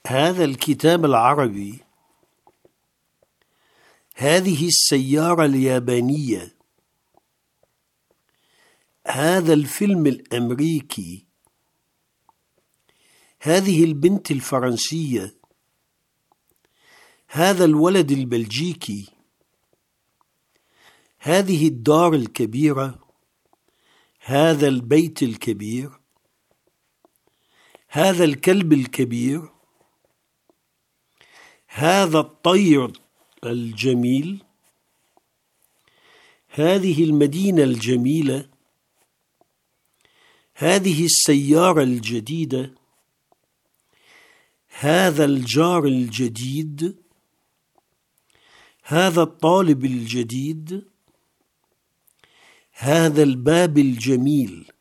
هذا الكتاب العربي، هذه السيارة اليابانية، هذا الفيلم الأمريكي، هذه البنت الفرنسية، هذا الولد البلجيكي، هذه الدار الكبيرة، هذا البيت الكبير، هذا الكلب الكبير، هذا الطير الجميل، هذه المدينة الجميلة، هذه السيارة الجديدة، هذا الجار الجديد، هذا الطالب الجديد، هذا الباب الجميل.